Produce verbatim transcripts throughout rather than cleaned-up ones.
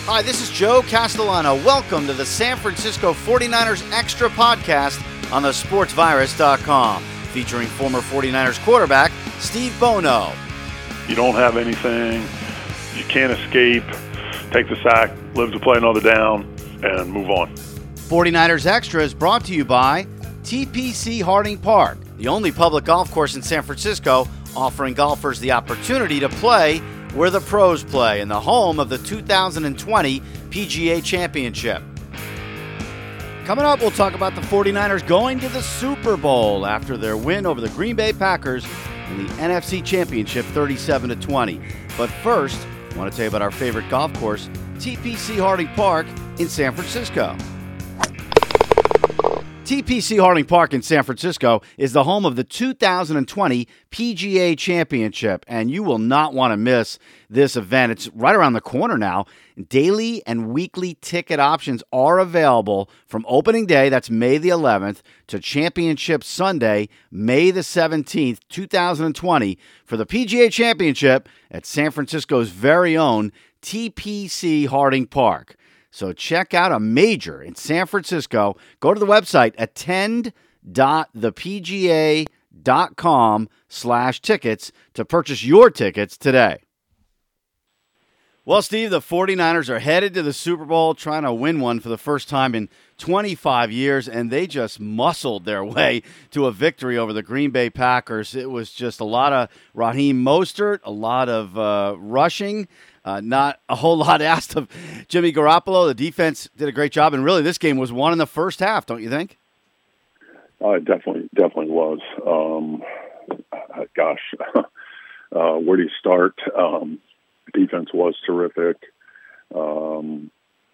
Hi, this is Joe Castellano. Welcome to the San Francisco forty-niners Extra podcast on the sports virus dot com, featuring former forty-niners quarterback Steve Bono. You don't have anything. You can't escape. Take the sack, live to play another down, and move on. forty-niners Extra is brought to you by T P C Harding Park, the only public golf course in San Francisco offering golfers the opportunity to play where the pros play, in the home of the two thousand twenty P G A Championship. Coming up, we'll talk about the forty-niners going to the Super Bowl after their win over the Green Bay Packers in the N F C Championship thirty-seven to twenty. But first, I want to tell you about our favorite golf course, T P C Harding Park in San Francisco. T P C Harding Park in San Francisco is the home of the two thousand twenty P G A Championship, and you will not want to miss this event. It's right around the corner now. Daily and weekly ticket options are available from opening day, that's May the eleventh, to Championship Sunday, May the seventeenth, two thousand twenty, for the P G A Championship at San Francisco's very own T P C Harding Park. So check out a major in San Francisco. Go to the website, attend dot the p g a dot com slash tickets to purchase your tickets today. Well, Steve, the forty-niners are headed to the Super Bowl, trying to win one for the first time in twenty-five years, and they just muscled their way to a victory over the Green Bay Packers. It was just a lot of Raheem Mostert, a lot of uh, rushing. Uh, not a whole lot asked of Jimmy Garoppolo. The defense did a great job, and really this game was won in the first half, don't you think? Uh, it definitely, definitely was. Um, uh, gosh, uh, where do you start? Um, defense was terrific. Um,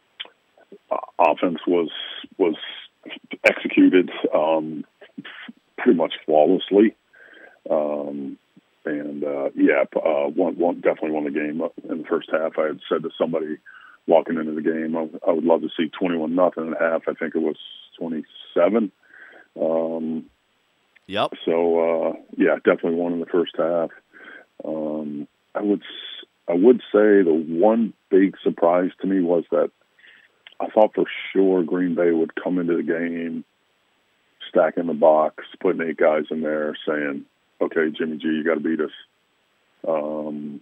offense was was executed um, pretty much flawlessly. Um, And, uh, yeah, uh, one, one, definitely won the game in the first half. I had said to somebody walking into the game, I, I would love to see twenty-one nothing in a half. I think it was twenty-seven. Um, yep. So, uh, yeah, definitely won in the first half. Um, I would I would say the one big surprise to me was that I thought for sure Green Bay would come into the game, stacking the box, putting eight guys in there, saying, okay, Jimmy G, you got to beat us. Um,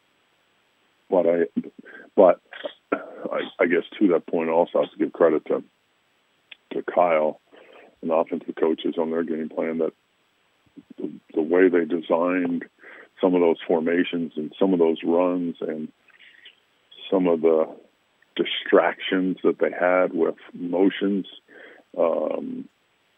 but I, but I, I guess to that point, I also have to give credit to to Kyle and the offensive coaches on their game plan, that the, the way they designed some of those formations and some of those runs and some of the distractions that they had with motions um,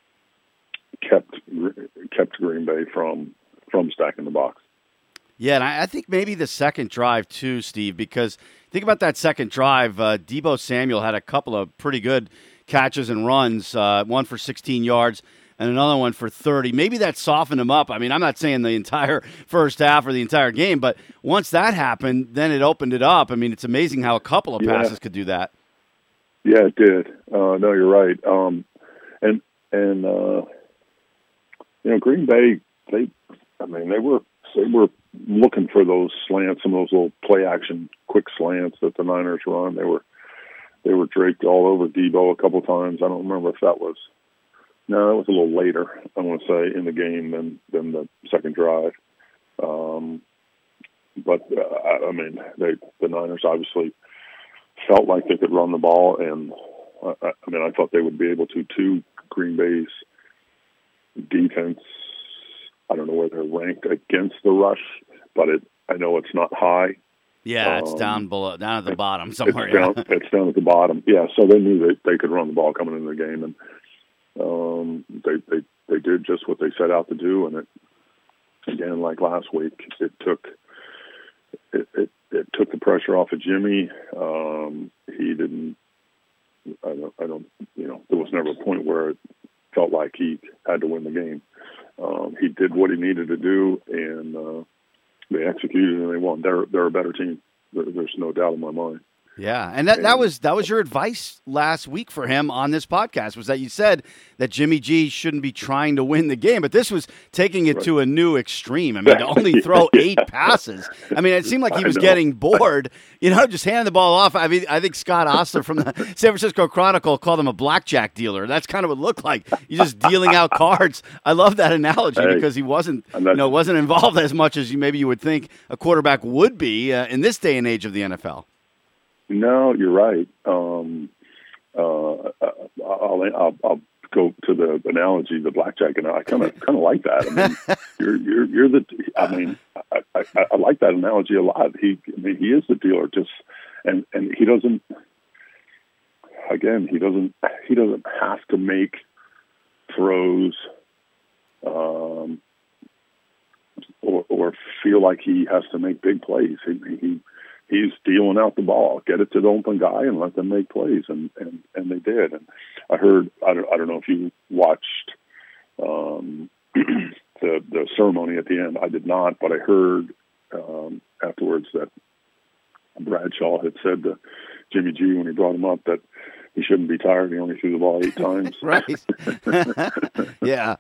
kept kept Green Bay from from stacking the box. Yeah, and I, I think maybe the second drive too, Steve, because think about that second drive. Uh, Deebo Samuel had a couple of pretty good catches and runs, uh, one for sixteen yards and another one for thirty. Maybe that softened him up. I mean, I'm not saying the entire first half or the entire game, but once that happened, then it opened it up. I mean, it's amazing how a couple of yeah. passes could do that. Yeah, it did. Uh, no, you're right. Um, and and uh, you know, Green Bay, they, I mean, they were they were looking for those slants, some of those little play action quick slants that the Niners run. They were they were draped all over Deebo a couple times. I don't remember if that was. No, that was a little later, I want to say, in the game than, than the second drive. Um, but, uh, I mean, they, the Niners obviously felt like they could run the ball, and, uh, I mean, I thought they would be able to, too. Green Bay's defense, I don't know where they're ranked against the rush, but it I know it's not high. Yeah, it's um, down below, down at the bottom somewhere. It's down, yeah. it's down at the bottom. Yeah, so they knew that they could run the ball coming into the game, and Um, they, they, they did just what they set out to do. And it, again, like last week, it took, it, it, it took the pressure off of Jimmy. Um, he didn't, I don't, I don't, you know, there was never a point where it felt like he had to win the game. Um, he did what he needed to do, and, uh, they executed and they won. They're, they're a better team. There, there's no doubt in my mind. Yeah, and that, and that was that was your advice last week for him on this podcast, was that you said that Jimmy G shouldn't be trying to win the game, but this was taking it right. to a new extreme. I mean, to only throw yeah. eight passes. I mean, it seemed like he was getting bored, you know, just handing the ball off. I mean, I think Scott Ostler from the San Francisco Chronicle called him a blackjack dealer. That's kind of what it looked like. He's just dealing out cards. I love that analogy hey, because he wasn't, you know, wasn't involved as much as you maybe you would think a quarterback would be uh, in this day and age of the N F L. No, you're right. Um, uh, I'll, I'll, I'll go to the analogy, the blackjack, and I kind of kind of like that. I mean, you're you're you're the. I mean, I, I, I like that analogy a lot. He, I mean, he is the dealer, just and and he doesn't. Again, he doesn't. He doesn't have to make throws, um, or or feel like he has to make big plays. He. he He's dealing out the ball, get it to the open guy, and let them make plays, and, and, and they did. And I heard, I don't, I don't know if you watched um, the the ceremony at the end. I did not, but I heard um, afterwards that Bradshaw had said to Jimmy G when he brought him up that he shouldn't be tired. He only threw the ball eight times. Right. Yeah.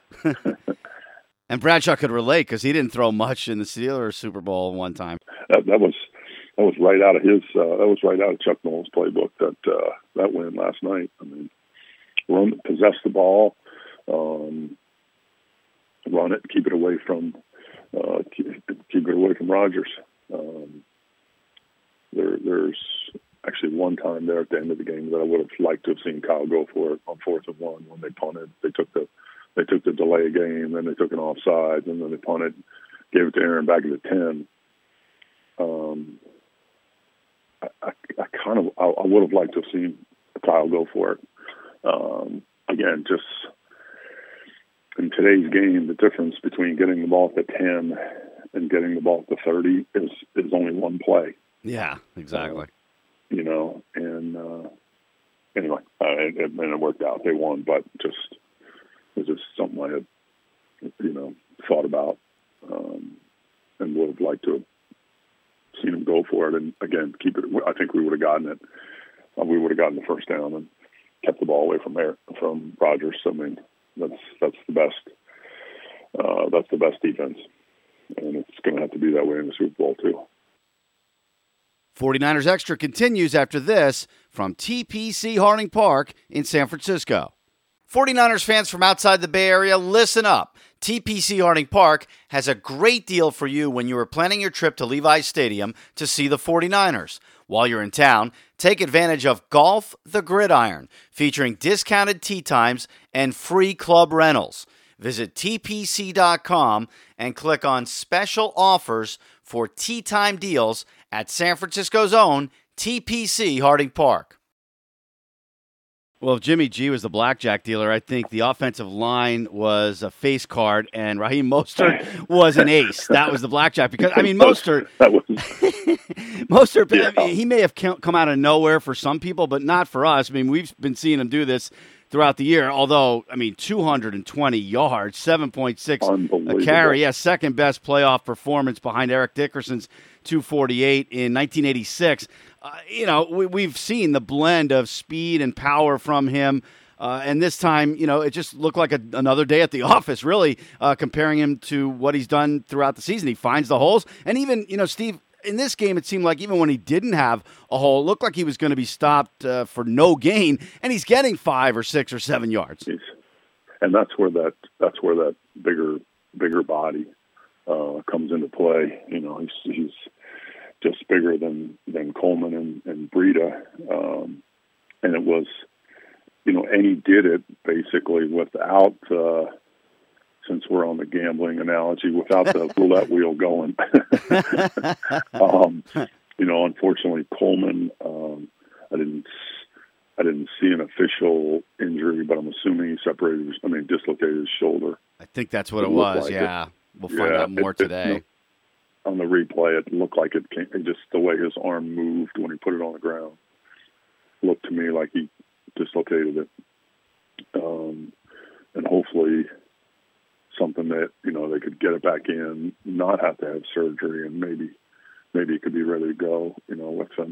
And Bradshaw could relate because he didn't throw much in the Steelers Super Bowl one time. That, that was. That was right out of his. Uh, that was right out of Chuck Noll's playbook. That uh, that win last night. I mean, run, possess the ball, um, run it, keep it away from, uh, keep, keep it away from Rodgers. Um, there, there's actually one time there at the end of the game that I would have liked to have seen Kyle go for it on fourth and one when they punted. They took the they took the delay game, then they took an offside, and then they punted, gave it to Aaron back at the ten. Um, I, I, I kind of I, I would have liked to have seen Kyle go for it. Um, again, just in today's game, the difference between getting the ball at the ten and getting the ball at the thirty is is only one play. Yeah, exactly. Uh, you know, and uh, anyway, uh, it, it, and it worked out. They won, but just it was just something I had, you know, thought about um, and would have liked to have seen him go for it, and again, keep it. I think we would have gotten it. Uh, we would have gotten the first down and kept the ball away from there from Rodgers. I mean, that's that's the best. Uh, that's the best defense, and it's going to have to be that way in the Super Bowl too. forty-niners Extra continues after this from T P C Harding Park in San Francisco. forty-niners fans from outside the Bay Area, listen up. T P C Harding Park has a great deal for you when you are planning your trip to Levi's Stadium to see the forty-niners. While you're in town, take advantage of Golf the Gridiron, featuring discounted tee times and free club rentals. Visit T P C dot com and click on Special Offers for tee time deals at San Francisco's own T P C Harding Park. Well, if Jimmy G was the blackjack dealer, I think the offensive line was a face card, and Raheem Mostert was an ace. That was the blackjack. Because I mean, Mostert, Mostert, yeah. I mean, he may have come out of nowhere for some people, but not for us. I mean, we've been seeing him do this throughout the year. Although, I mean, two hundred twenty yards, seven point six a carry, yeah, second best playoff performance behind Eric Dickerson's two forty-eight in nineteen eighty-six. Uh, you know, we, we've seen the blend of speed and power from him. Uh, and this time, you know, it just looked like a, another day at the office, really, uh, comparing him to what he's done throughout the season. He finds the holes. And even, you know, Steve, in this game, it seemed like even when he didn't have a hole, it looked like he was going to be stopped uh, for no gain. And he's getting five or six or seven yards. And that's where that that's where that bigger bigger body uh, comes into play. You know, he's, he's just bigger than, than Coleman and, and Breida. Um, and it was, you know, and he did it basically without, uh, since we're on the gambling analogy, without the roulette wheel going. um, you know, unfortunately, Coleman, um, I didn't, I didn't see an official injury, but I'm assuming he separated, his, I mean, dislocated his shoulder. I think that's what it, it was. Like yeah, it. We'll find yeah, out more it, today. It, you know, on the replay, it looked like it came, just the way his arm moved when he put it on the ground looked to me like he dislocated it. Um, and hopefully something that, you know, they could get it back in, not have to have surgery, and maybe maybe it could be ready to go, you know, with some with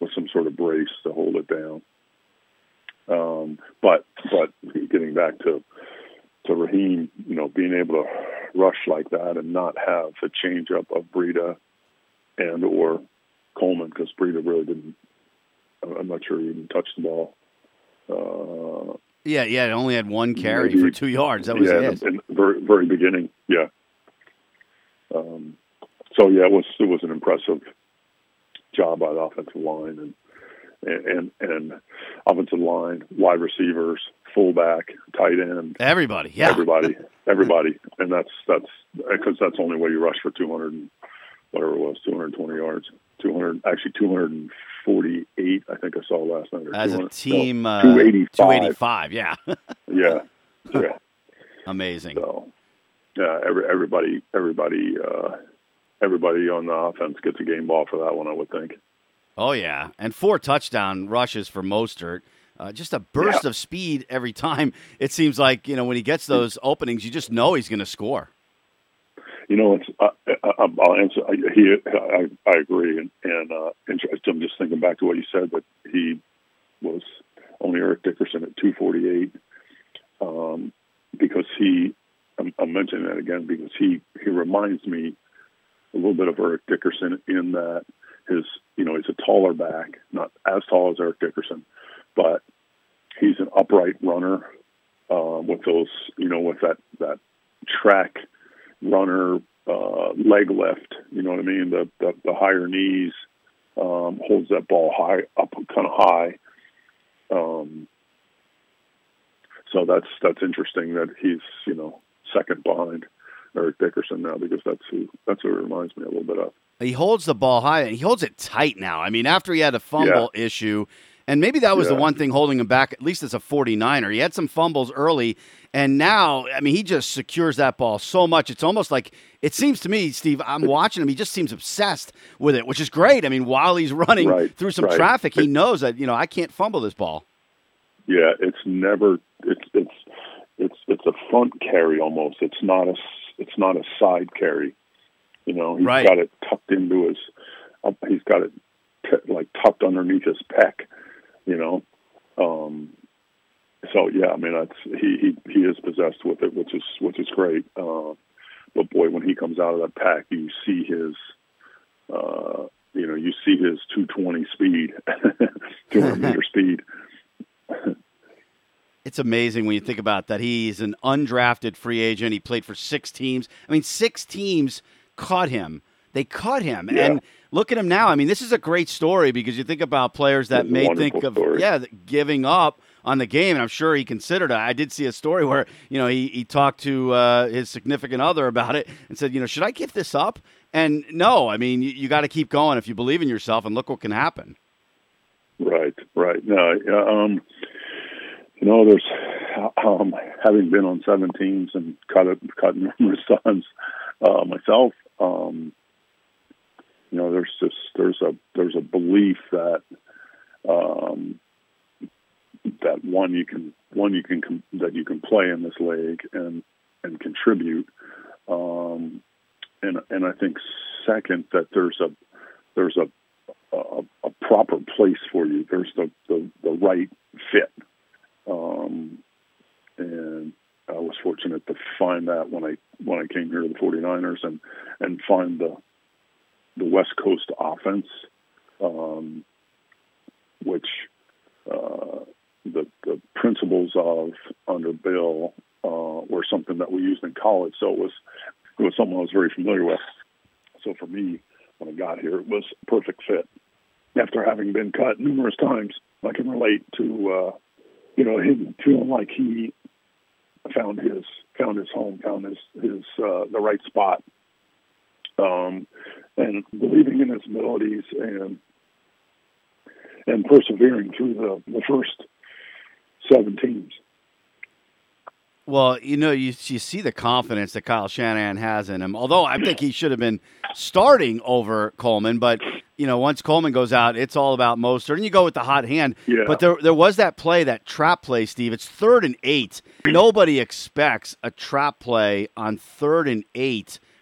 some sort of brace to hold it down. Um, but but getting back to to Raheem, you know, being able to rush like that and not have the changeup of Breida and or Coleman, because Breida really didn't. I'm not sure he even touched the ball. Uh, yeah, yeah, it only had one carry maybe, for two yards. That was yeah, it. in the very, very beginning, yeah. Um, so yeah, it was it was an impressive job by the offensive line and and and offensive line, wide receivers, fullback, tight end, everybody, yeah, everybody, everybody, and that's that's because that's the only way you rush for two hundred and whatever it was, two hundred twenty yards, two hundred actually two hundred forty-eight. I think I saw last night. As a team, no, uh, two eighty-five. two eighty-five, yeah, yeah, yeah, amazing. So, yeah, every, everybody, everybody, uh, everybody on the offense gets a game ball for that one, I would think. Oh yeah, and four touchdown rushes for Mostert. Uh, just a burst yeah. of speed every time. It seems like, you know, when he gets those openings, you just know he's going to score. You know, it's. Uh, I'll answer. I, he, I, I agree, and and, uh, and I'm just thinking back to what you said, that he was only Eric Dickerson at two forty-eight, um, because he. I'm, I'm mentioning that again because he he reminds me a little bit of Eric Dickerson in that his, you know, he's a taller back, not as tall as Eric Dickerson, but he's an upright runner uh, with those, you know, with that that track runner uh, leg lift, you know what I mean? The the, the higher knees, um, holds that ball high up, kind of high. Um, so that's that's interesting that he's, you know, second behind Eric Dickerson now, because that's who that's who it reminds me a little bit of. He holds the ball high, and he holds it tight now. I mean, after he had a fumble yeah. issue, and maybe that was yeah. the one thing holding him back, at least as a forty-niner. He had some fumbles early, and now, I mean, he just secures that ball so much. It's almost like, it seems to me, Steve, I'm watching him, he just seems obsessed with it, which is great. I mean, while he's running right. through some right. traffic, he knows that, you know, I can't fumble this ball. Yeah, it's never, it's, it's, it's, it's a front carry almost. It's not a, it's not a side carry. You know, he's right. got it tucked into his, uh, he's got it t- like tucked underneath his pec, you know. Um, so yeah, I mean, that's he, he he is possessed with it, which is which is great. Uh, but boy, when he comes out of that pack, you see his, uh, you know, you see his two twenty speed, two hundred meter speed. It's amazing when you think about that. He's an undrafted free agent. He played for six teams. I mean, six teams caught him. They caught him. Yeah. And look at him now. I mean, this is a great story, because you think about players that It's may think of story. yeah giving up on the game, and I'm sure he considered it. I did see a story where, you know, he, he talked to uh, his significant other about it and said, you know, should I give this up? And no, I mean, you, you got to keep going if you believe in yourself, and look what can happen. Right, right. No, um, you know, there's um, having been on seven teams and cut it, cut numerous times uh, myself. Um, you know, there's just there's a there's a belief that um, that one you can one you can com- that you can play in this league and and contribute, um, and and I think second that there's a there's a a, a proper place for you. There's the the, the right fit, um, and I was fortunate to find that when I when I came here to the forty-niners and and find the the West Coast offense, um, which uh, the the principles of under Bill uh, were something that we used in college. So it was it was something I was very familiar with. So for me, when I got here, it was a perfect fit. After having been cut numerous times, I can relate to uh, you know him feeling like he found his found his home, found his his uh, the right spot, um, and believing in his abilities and and persevering through the, the first seven teams. Well, you know, you you see the confidence that Kyle Shanahan has in him. Although I think he should have been starting over Coleman, but you know, once Coleman goes out, it's all about Mostert, and you go with the hot hand. Yeah. But there there was that play, that trap play, Steve. It's third and eight. Nobody expects a trap play on third and eight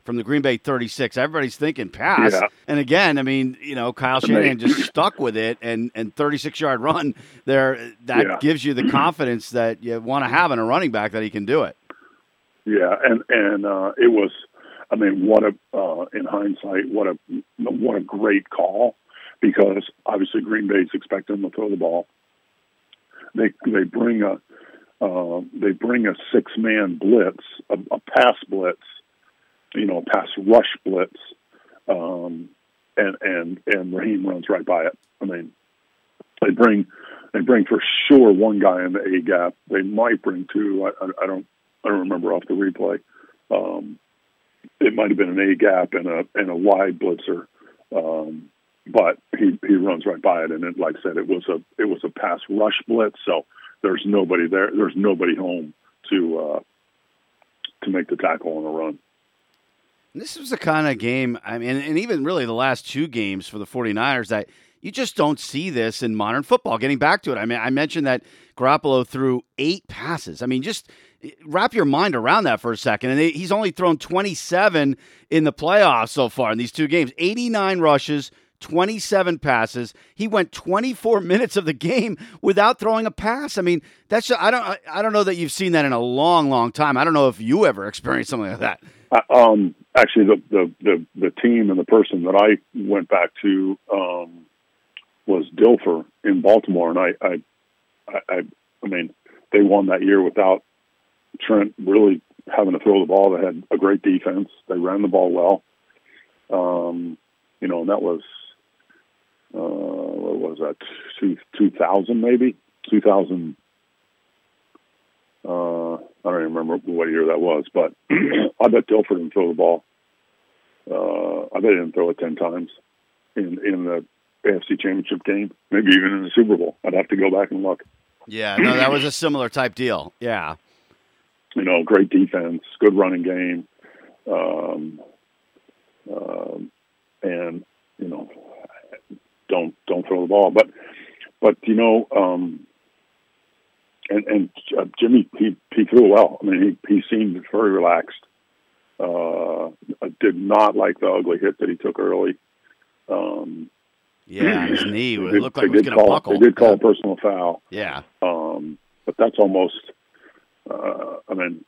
from the Green Bay thirty-six. Everybody's thinking pass. Yeah. And again, I mean, you know, Kyle Shanahan just stuck with it, and and thirty-six-yard run there, that yeah. gives you the confidence that you want to have in a running back that he can do it. Yeah, and and uh, it was, I mean, what a uh, in hindsight, what a what a great call, because obviously Green Bay's expecting him to throw the ball. They they bring a uh, they bring a six man blitz, a, a pass blitz, you know, a pass rush blitz, um, and and and Raheem runs right by it. I mean, they bring they bring for sure one guy in the A gap. They might bring two. I, I, I don't I don't remember off the replay. Um, it might have been an A gap and a and a wide blitzer. Um, But he, he runs right by it, and it, like I said, it was a it was a pass rush blitz. So there's nobody there. There's nobody home to uh, to make the tackle on a run. This was the kind of game, I mean, and even really the last two games for the 49ers that you just don't see this in modern football. Getting back to it, I mean, I mentioned that Garoppolo threw eight passes. I mean, just wrap your mind around that for a second. And he's only thrown twenty-seven in the playoffs so far in these two games. eighty-nine rushes, twenty-seven passes. He went twenty-four minutes of the game without throwing a pass. I mean, that's just, I don't I don't know that you've seen that in a long, long time. I don't know if you ever experienced something like that. Uh, um, actually, the, the the the team and the person that I went back to um, was Dilfer in Baltimore, and I I, I I mean they won that year without Trent really having to throw the ball. They had a great defense. They ran the ball well. Um, you know, and that was. Uh, what was that? Two two thousand maybe two thousand. Uh, I don't even remember what year that was, but I bet Dilfer didn't throw the ball. Uh, I bet he didn't throw it ten times in in the A F C Championship game, maybe even in the Super Bowl. I'd have to go back and look. Yeah, no, that was a similar type deal. Yeah, you know, great defense, good running game, um, um, and you know. Don't don't throw the ball, but but you know, um, and and uh, Jimmy he he threw well. I mean, he he seemed very relaxed. Uh, I did not like the ugly hit that he took early. Um, yeah, his knee it did, looked like it was going to buckle. They did call yeah. a personal foul. Yeah, um, but that's almost. Uh, I mean,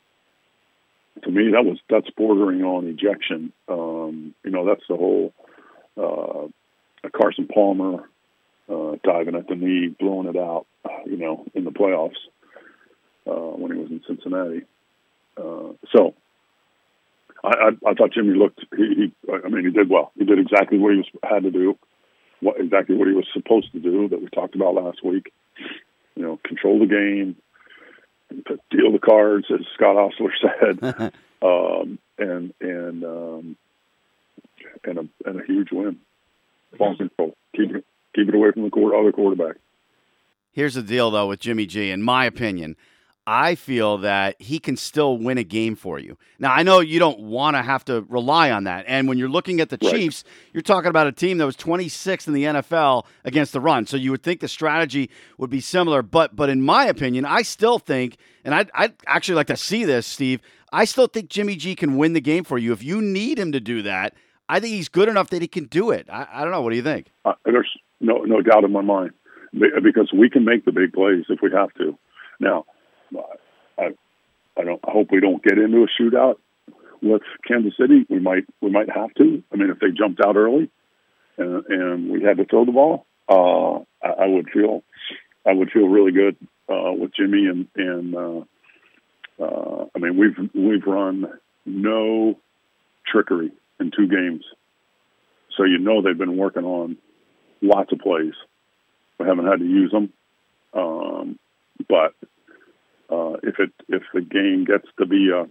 to me, that was that's bordering on ejection. Um, you know, that's the whole. Uh, Carson Palmer uh, diving at the knee, blowing it out, you know, in the playoffs uh, when he was in Cincinnati. Uh, so I, I, I thought Jimmy looked. He, he, I mean, he did well. He did exactly what he was had to do, what exactly what he was supposed to do that we talked about last week. You know, control the game, deal the cards, as Scott Ostler said, um, and and um, and a and a huge win. Ball control. Keep it, keep it away from the court, other quarterback. Here's the deal, though, with Jimmy G. In my opinion, I feel that he can still win a game for you. Now, I know you don't want to have to rely on that. And when you're looking at the right. Chiefs, you're talking about a team that was twenty-sixth in the N F L against the run. So you would think the strategy would be similar. But but in my opinion, I still think, and I'd, I'd actually like to see this, Steve, I still think Jimmy G can win the game for you. If you need him to do that, I think he's good enough that he can do it. I, I don't know. What do you think? Uh, there's no no doubt in my mind, because we can make the big plays if we have to. Now, I I don't I hope we don't get into a shootout with Kansas City. We might we might have to. I mean, if they jumped out early and, and we had to throw the ball, uh, I, I would feel I would feel really good uh, with Jimmy and and uh, uh, I mean we've we've run no trickery in two games. So you know they've been working on lots of plays. We haven't had to use them. Um, but uh, if it if the game gets to be a,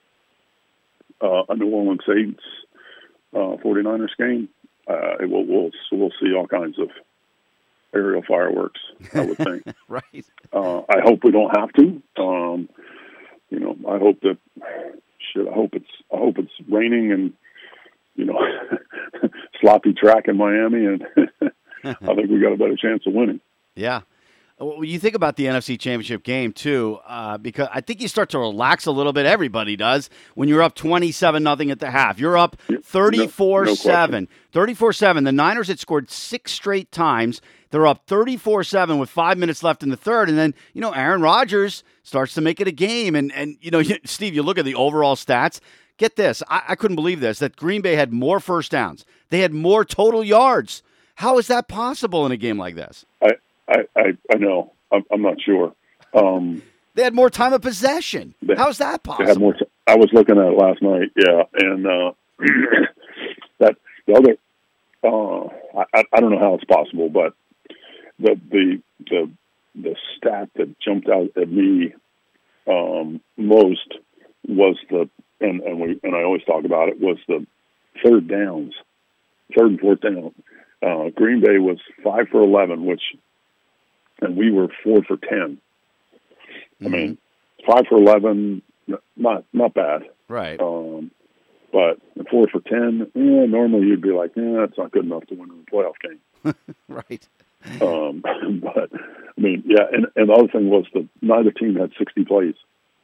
uh, a New Orleans Saints uh, 49ers game, uh, it will, we'll, we'll see all kinds of aerial fireworks, I would think. Right. Uh, I hope we don't have to. Um, you know, I hope that, shit, I hope it's, I hope it's raining and, you know, sloppy track in Miami, and I think we got a better chance of winning. Yeah. Well, you think about the N F C Championship game, too, uh, because I think you start to relax a little bit. Everybody does when you're up twenty-seven nothing at the half. You're up thirty-four seven. thirty-four seven. The Niners had scored six straight times. They're up thirty-four seven with five minutes left in the third. And then, you know, Aaron Rodgers starts to make it a game. And, and you know, Steve, you look at the overall stats. Get this. I, I couldn't believe this, that Green Bay had more first downs. They had more total yards. How is that possible in a game like this? I I, I, I know. I'm, I'm not sure. Um, they had more time of possession. They, How's that possible? They had more t- I was looking at it last night, yeah. And uh, that the other, uh, I, I don't know how it's possible, but the the the the stat that jumped out at me um, most was the and, and we and I always talk about it was the third downs, third and fourth down. Uh, Green Bay was five for eleven, which, and we were four for ten. Mm-hmm. I mean, five for eleven, not not bad, right? Um, but four for ten, eh, normally you'd be like, eh, that's not good enough to win a playoff game, right? Um, but I mean, yeah, and, and the other thing was that neither team had sixty plays.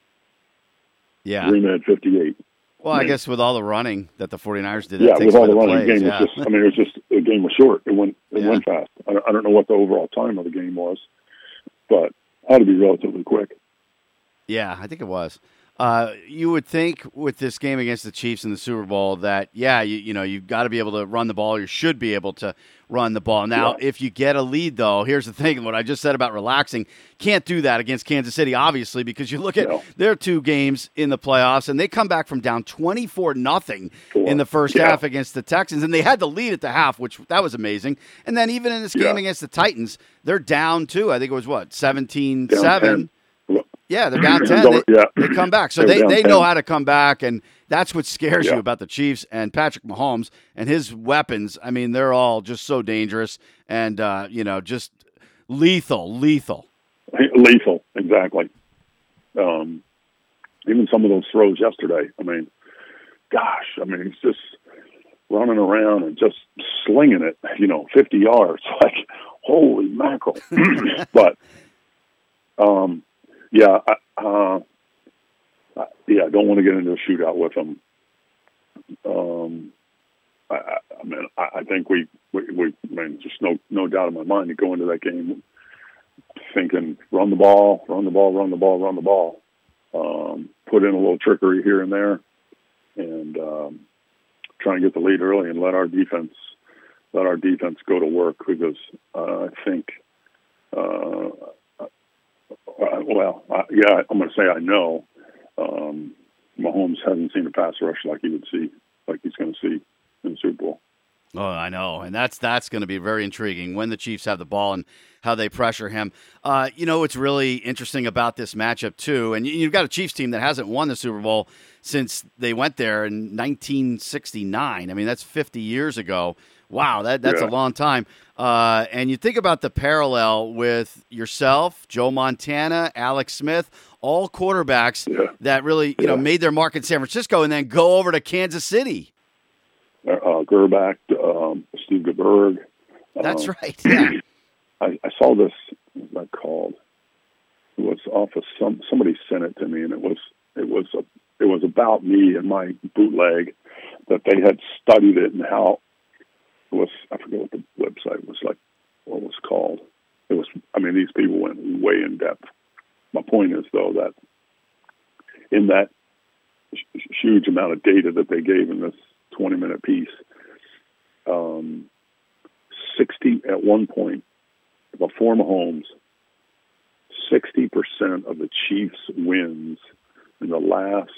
Yeah, Green Bay had fifty-eight. Well, I, I mean, guess with all the running that the 49ers did, yeah, with all the, the running, plays, game yeah. was just. I mean, it was just the game was short. It went it yeah. went fast. I don't, I don't know what the overall time of the game was, but had to be relatively quick. Yeah, I think it was. Uh, you would think with this game against the Chiefs in the Super Bowl that, yeah, you, you know, you've got to be able to run the ball. You should be able to run the ball. Now, yeah. if you get a lead, though, here's the thing. What I just said about relaxing, can't do that against Kansas City, obviously, because you look at no. their two games in the playoffs, and they come back from down twenty-four nothing in the first yeah. half against the Texans, and they had the lead at the half, which that was amazing. And then even in this game yeah. against the Titans, they're down, too. I think it was, what, seventeen seven? Yeah, they're down ten. They, yeah. they come back. So they, they know how to come back, and that's what scares yeah. you about the Chiefs and Patrick Mahomes and his weapons. I mean, they're all just so dangerous and, uh, you know, just lethal, lethal. Lethal, exactly. Um, even some of those throws yesterday, I mean, gosh, I mean, he's just running around and just slinging it, you know, fifty yards. Like, holy mackerel. But, um, Yeah, uh, yeah. I don't want to get into a shootout with them. Um, I, I mean, I, I think we, we, we, I mean, just no, no doubt in my mind to go into that game thinking, run the ball, run the ball, run the ball, run the ball. Um, put in a little trickery here and there, and um, try and get the lead early and let our defense, let our defense go to work because uh, I think. Uh, Uh, well, uh, yeah, I'm going to say I know. Um, Mahomes hasn't seen a pass rush like he would see, like he's going to see in the Super Bowl. Oh, I know, and that's that's going to be very intriguing when the Chiefs have the ball and how they pressure him. Uh, you know, what's really interesting about this matchup too, and you've got a Chiefs team that hasn't won the Super Bowl since they went there in nineteen sixty-nine. I mean, that's fifty years ago. Wow, that that's yeah. a long time. Uh, and you think about the parallel with yourself, Joe Montana, Alex Smith, all quarterbacks yeah. that really, you yeah. know, made their mark in San Francisco and then go over to Kansas City. Uh, Gerbach, um, Steve Geberg. That's uh, right. Yeah. I, I saw this. What's that called? It was off of some. Somebody sent it to me, and it was it was a it was about me and my bootleg that they had studied it and how. It was, I forget what the website was like, what it was called. It was, I mean, these people went way in depth. My point is, though, that in that huge amount of data that they gave in this twenty-minute piece, um, sixty at one point, before Mahomes, sixty percent of the Chiefs' wins in the last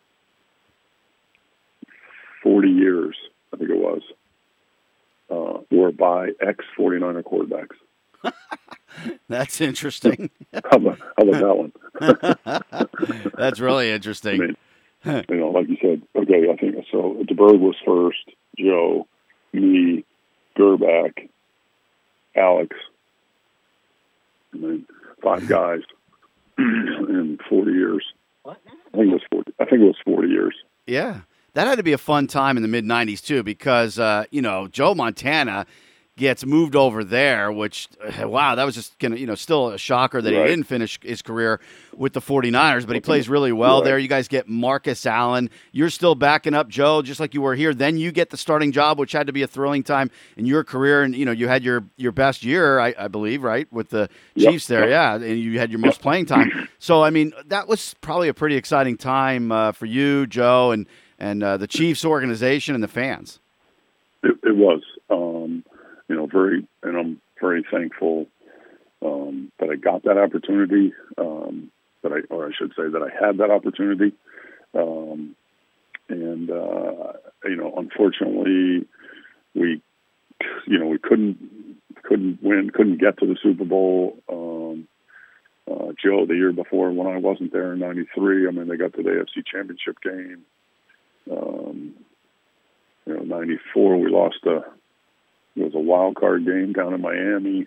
forty years, I think it was, Uh, were by ex-forty-niner quarterbacks. That's interesting. how, about, how about that one? That's really interesting. I mean, you know, like you said, okay, I think so. DeBerg was first, Joe, me, Gerbach, Alex. I mean, five guys in forty years. What? I think it was forty. I think it was forty years. Yeah. That had to be a fun time in the mid nineties, too, because, uh, you know, Joe Montana, gets moved over there, which, wow, that was just gonna, you know, still a shocker that Right. he didn't finish his career with the 49ers, but he plays really well Right. there. You guys get Marcus Allen. You're still backing up Joe, just like you were here. Then you get the starting job, which had to be a thrilling time in your career. And, you know, you had your, your best year, I, I believe, right, with the Yep. Chiefs there. Yeah, and you had your most playing time. So, I mean, that was probably a pretty exciting time uh, for you, Joe, and, and uh, the Chiefs organization and the fans. It, it was, um, you know, very, and I'm very thankful um, that I got that opportunity, um, that I, or I should say that I had that opportunity. Um, and, uh, you know, unfortunately we, you know, we couldn't, couldn't win, couldn't get to the Super Bowl. Um, uh, Joe, the year before when I wasn't there in ninety-three, I mean, they got to the A F C Championship game. Um, you know, ninety-four, we lost a, it was a wild card game down in Miami.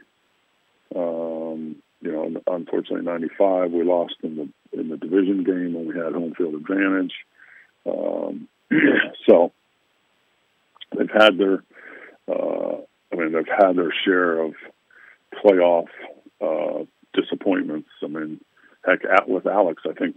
Um, you know, unfortunately, ninety-five, we lost in the in the division game when we had home field advantage. Um, so they've had their, uh, I mean, they've had their share of playoff uh, disappointments. I mean, heck, at, with Alex, I think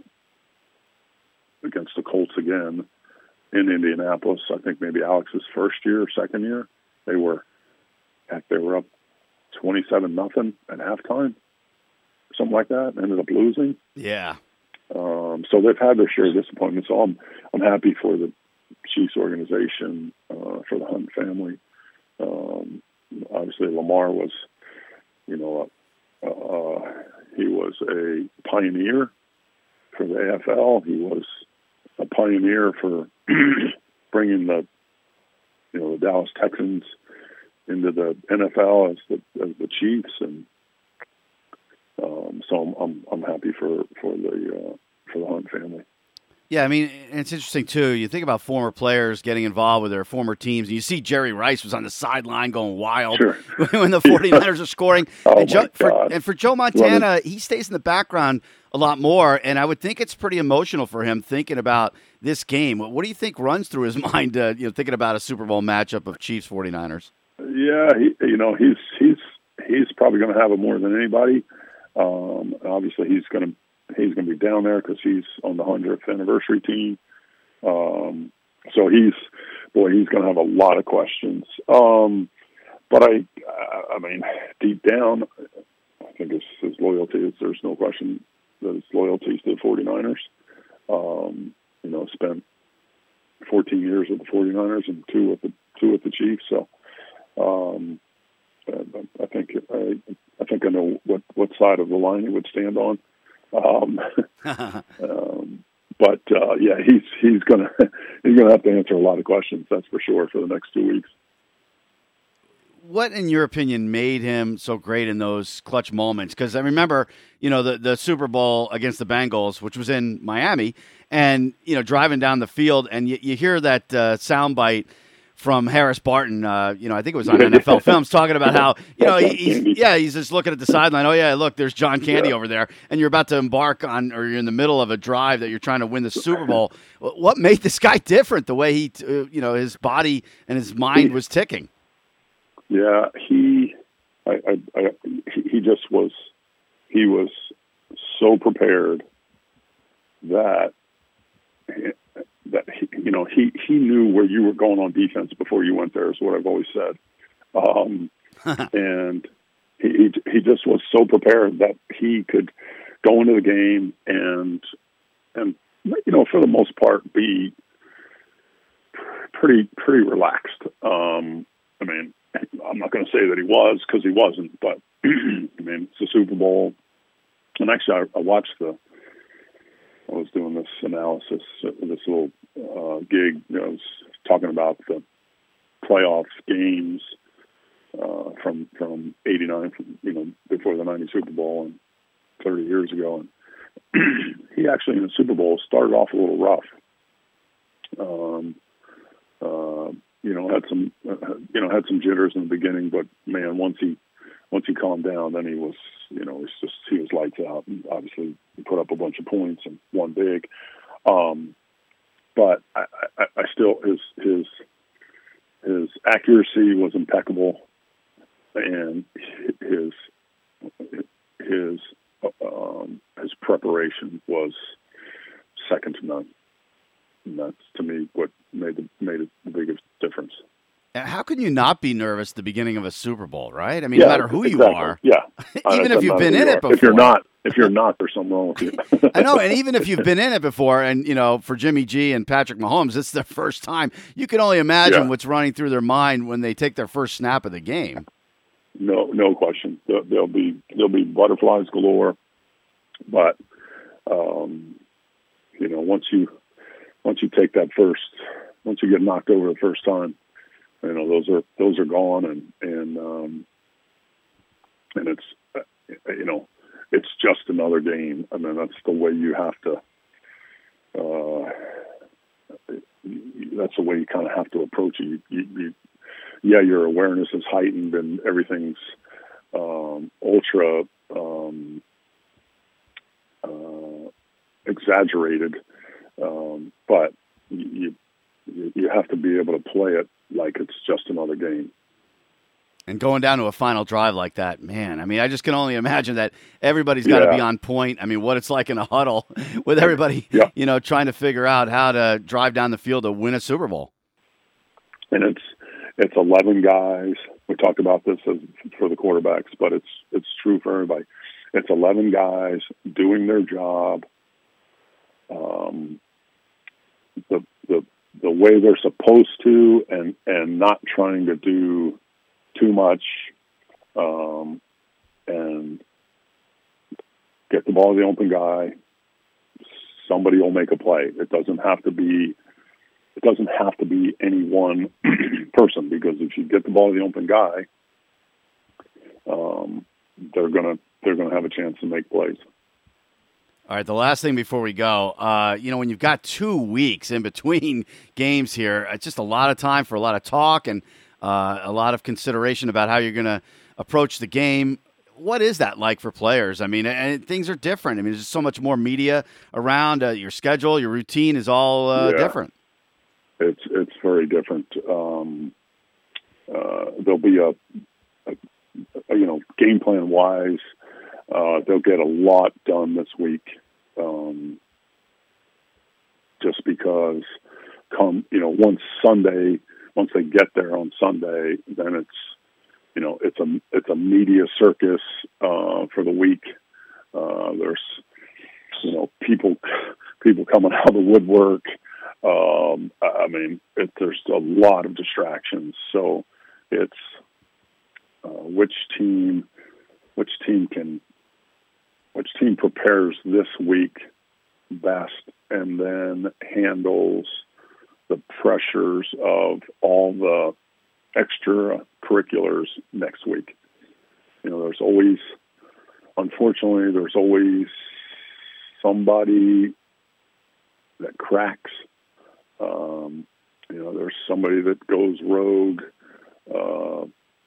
against the Colts again in Indianapolis, I think maybe Alex's first year or second year, they were, heck, they were up twenty-seven nothing at halftime, something like that. Ended up losing. Yeah. Um, so they've had their share of disappointment. So I'm I'm happy for the Chiefs organization, uh, for the Hunt family. Um, obviously, Lamar was, you know, uh, he was a pioneer for the A F L. He was a pioneer for bringing the, you know, the Dallas Texans into the N F L as the as the Chiefs, and um, so I'm, I'm I'm happy for for the uh, for the Hunt family. Yeah, I mean, it's interesting, too. You think about former players getting involved with their former teams, and you see Jerry Rice was on the sideline going wild Sure. when the 49ers are scoring. Oh, and, Joe, my for, God. and for Joe Montana, he stays in the background a lot more, and I would think it's pretty emotional for him thinking about this game. What do you think runs through his mind, uh, you know, thinking about a Super Bowl matchup of Chiefs 49ers? Yeah, he, you know, he's he's he's probably going to have it more than anybody. Um, obviously, he's going to he's going to be down there because he's on the hundredth anniversary team. Um, so he's, boy, he's going to have a lot of questions. Um, but I, I mean, deep down, I think his, his loyalty is, there's no question that his loyalty is to the 49ers. Um, you know, spent fourteen years with the 49ers and two with the, two with the Chiefs. So, um, I think, I, I think I know what, what side of the line he would stand on. Um, um, but uh, yeah, he's he's gonna he's gonna have to answer a lot of questions. That's for sure for the next two weeks. What, in your opinion, made him so great in those clutch moments? Because I remember, you know, the the Super Bowl against the Bengals, which was in Miami, and you know, driving down the field, and you, you hear that uh, soundbite from Harris Barton, uh, you know, I think it was on N F L Films, talking about how, you know, he, he's, yeah, he's just looking at the sideline. Oh, yeah, look, there's John Candy Yeah. over there. And you're about to embark on, or you're in the middle of a drive that you're trying to win the Super Bowl. What made this guy different, the way he, uh, you know, his body and his mind was ticking? Yeah, he, I, I, I, he just was, he was so prepared that, that he, you know, he, he knew where you were going on defense before you went there, is what I've always said. Um, and he, he he just was so prepared that he could go into the game and, and, you know, for the most part, be pretty, pretty relaxed. Um, I mean, I'm not going to say that he was, because he wasn't, but I mean, it's the Super Bowl. And actually I, I watched the, I was doing this analysis, uh, this little uh, gig. You know, I was talking about the playoff games uh, from from eighty-nine, from, you know, before the ninety Super Bowl, and thirty years ago. And he actually in the Super Bowl started off a little rough. Um, uh, you know, had some, uh, you know, had some jitters in the beginning, but man, once he once he calmed down, then he was, you know, it's just, he was lights out, and obviously he put up a bunch of points and won big. Um, but I, I, I still, his, his, his accuracy was impeccable. and his his um, his preparation was second to none. And that's, to me, what made the, made it the biggest difference. How can you not be nervous at the beginning of a Super Bowl, right? I mean, yeah, no matter who exactly. you are. Yeah. Even if you've been in it before. If you're not, if you're not, there's something wrong with you. I know, and even if you've been in it before, and, you know, for Jimmy G and Patrick Mahomes, it's their first time. You can only imagine yeah. what's running through their mind when they take their first snap of the game. No, no question. There'll be there'll be butterflies galore, but um, you know, once you once you take that first, once you get knocked over the first time, you know, those are those are gone, and and um, and it's uh, you know, it's just another game. I mean, that's the way you have to. Uh, that's the way you kind of have to approach it. You, you, you, yeah, your awareness is heightened and everything's um, ultra um, uh, exaggerated, um, but you, you you have to be able to play it like it's just another game. And going down to a final drive like that, man, I mean, I just can only imagine that everybody's got to yeah. be on point. I mean, what it's like in a huddle with everybody, yeah. you know, trying to figure out how to drive down the field to win a Super Bowl. And it's it's eleven guys. We talked about this as, for the quarterbacks, but it's it's true for everybody. It's eleven guys doing their job, um, the the the way they're supposed to, and and not trying to do too much, um, and get the ball to the open guy. Somebody will make a play. It doesn't have to be. It doesn't have to be any one person, because if you get the ball to the open guy, um, they're gonna they're gonna have a chance to make plays. All right, the last thing before we go, uh, you know, when you've got two weeks in between games here, it's just a lot of time for a lot of talk and uh, a lot of consideration about how you're going to approach the game. What is that like for players? I mean, and things are different. I mean, there's so much more media around. Uh, your schedule, your routine is all uh, yeah. different. It's it's very different. Um, uh, there'll be a, a, a, you know, game plan wise, uh, they'll get a lot done this week, um, just because come, you know, once Sunday, once they get there on Sunday, then it's, you know, it's a it's a media circus uh, for the week. Uh, there's, you know, people people coming out of the woodwork. Um, I mean, it, there's a lot of distractions. So it's uh, which team, which team can, which team prepares this week best, and then handles the pressures of all the extracurriculars next week. You know, there's always, unfortunately, there's always somebody that cracks. Um, you know, there's somebody that goes rogue uh,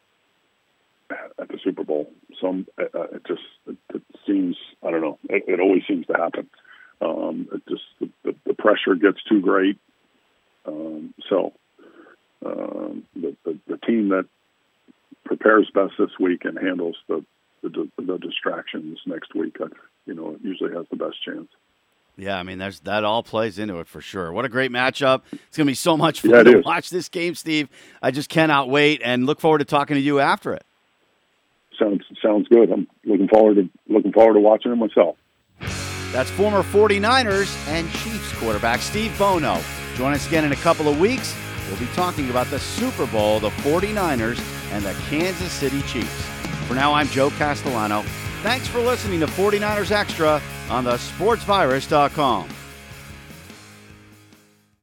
at the Super Bowl. Some uh, it just it, it seems, I don't know. It, it always seems to happen. Um, it just the, the, the pressure gets too great. Um, so um, the, the the team that prepares best this week and handles the the, the distractions next week, uh, you know, it usually has the best chance. Yeah, I mean, there's that all plays into it for sure. What a great matchup. It's going to be so much fun yeah, to is. watch this game, Steve. I just cannot wait, and look forward to talking to you after it. Sounds sounds good. I'm looking forward to looking forward to watching it myself. That's former forty-niners and Chiefs quarterback Steve Bono. Join us again in a couple of weeks. We'll be talking about the Super Bowl, the forty-niners, and the Kansas City Chiefs. For now, I'm Joe Castellano. Thanks for listening to forty-niners Extra on the sports virus dot com.